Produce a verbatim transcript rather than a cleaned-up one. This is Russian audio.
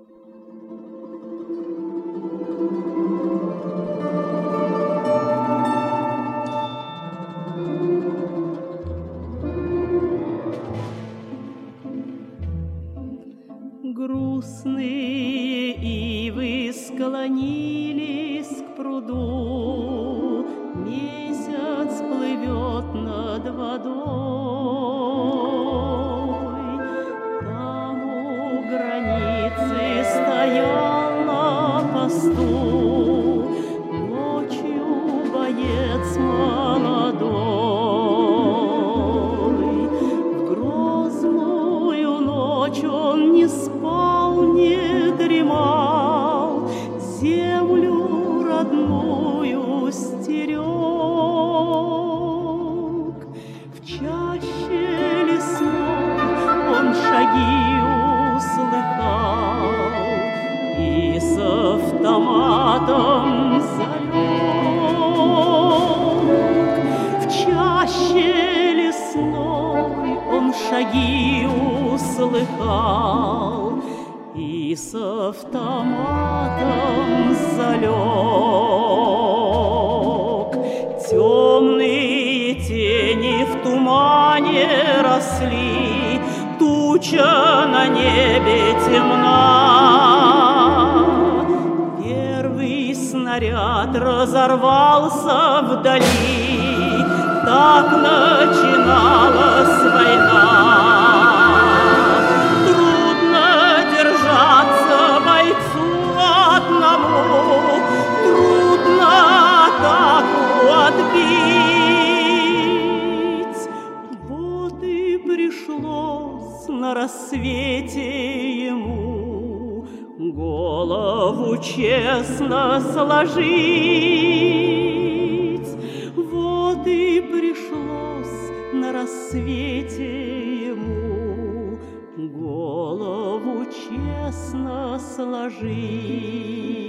Грустные ивы склонились к пруду, месяц плывет над водой. Там у границы стоял на посту ночью боец молодой. В грозную ночь он не спал, не дремал, землю родную стерег. В чаще лесной он шаги услыхал и с автоматом залег. В чаще лесной он шаги услыхал и с автоматом залег. Темные тени в тумане росли, туча на небе темна. Первый снаряд разорвался вдали, так начиналась война. Трудно атаку отбить. Вот и пришлось на рассвете ему голову честно сложить. Вот и пришлось на рассвете ему голову честно сложить.